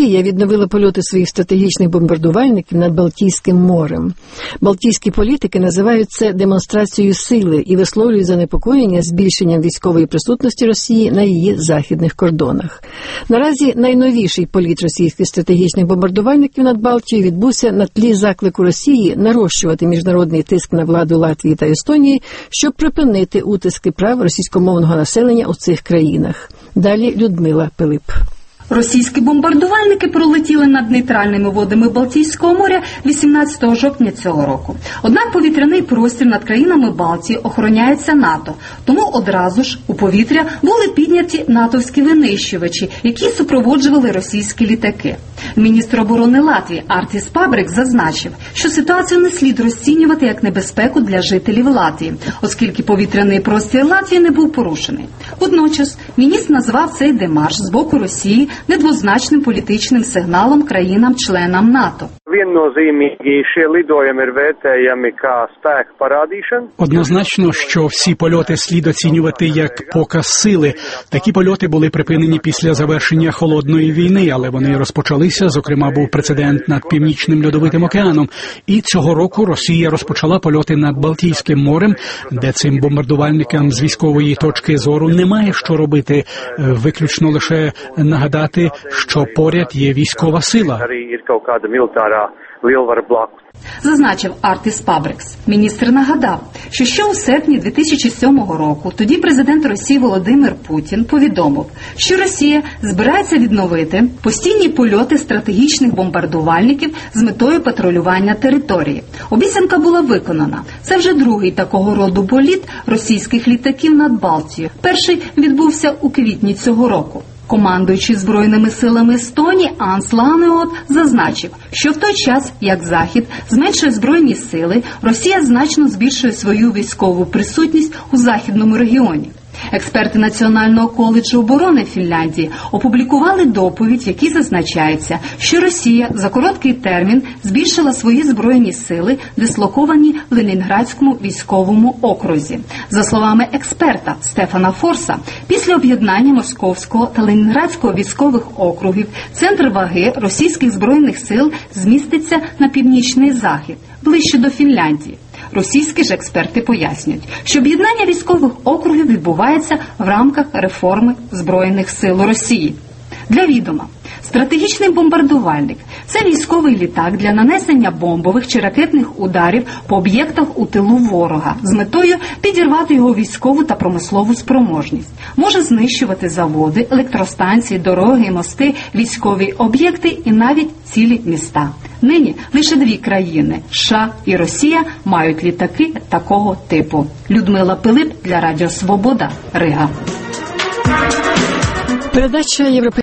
Росія відновила польоти своїх стратегічних бомбардувальників над Балтійським морем. Балтійські політики називають це демонстрацією сили і висловлюють занепокоєння збільшенням військової присутності Росії на її західних кордонах. Наразі найновіший політ російських стратегічних бомбардувальників над Балтією відбувся на тлі заклику Росії нарощувати міжнародний тиск на владу Латвії та Естонії, щоб припинити утиски прав російськомовного населення у цих країнах. Далі Людмила Пилип. Російські бомбардувальники пролетіли над нейтральними водами Балтійського моря 18 жовтня цього року. Однак повітряний простір над країнами Балтії охороняється НАТО, тому одразу ж у повітря були підняті натовські винищувачі, які супроводжували російські літаки. Міністр оборони Латвії Артіс Пабрикс зазначив, що ситуацію не слід розцінювати як небезпеку для жителів Латвії, оскільки повітряний простір Латвії не був порушений. Водночас міністр назвав цей демарш з боку Росії недвозначним політичним сигналом країнам-членам НАТО. Однозначно, що всі польоти слід оцінювати як показ сили. Такі польоти були припинені після завершення Холодної війни, але вони розпочалися, зокрема, був прецедент над Північним Льодовитим океаном. І цього року Росія розпочала польоти над Балтійським морем, де цим бомбардувальникам з військової точки зору немає що робити, виключно лише нагадати, що поряд є військова сила. Зазначив Артіс Пабрикс. Міністр нагадав, що ще у серпні 2007 року тоді президент Росії Володимир Путін повідомив, що Росія збирається відновити постійні польоти стратегічних бомбардувальників з метою патрулювання території. Обіцянка була виконана. Це вже другий такого роду політ російських літаків над Балтією. Перший відбувся у квітні цього року. Командуючий Збройними силами Естонії Анс Ланеот зазначив, що в той час, як Захід зменшує збройні сили, Росія значно збільшує свою військову присутність у західному регіоні. Експерти Національного коледжу оборони Фінляндії опублікували доповідь, в якій зазначається, що Росія за короткий термін збільшила свої збройні сили, дислоковані в Ленінградському військовому окрузі. За словами експерта Стефана Форса, після об'єднання Московського та Ленінградського військових округів центр ваги російських збройних сил зміститься на північний захід, ближче до Фінляндії. Російські ж експерти пояснюють, що об'єднання військових округів відбувається в рамках реформи Збройних сил Росії. Для відома, стратегічний бомбардувальник – це військовий літак для нанесення бомбових чи ракетних ударів по об'єктах у тилу ворога з метою підірвати його військову та промислову спроможність. Може знищувати заводи, електростанції, дороги, мости, військові об'єкти і навіть цілі міста. Нині лише дві країни – США і Росія – мають літаки такого типу. Людмила Пилип для Радіо Свобода, Рига. Передача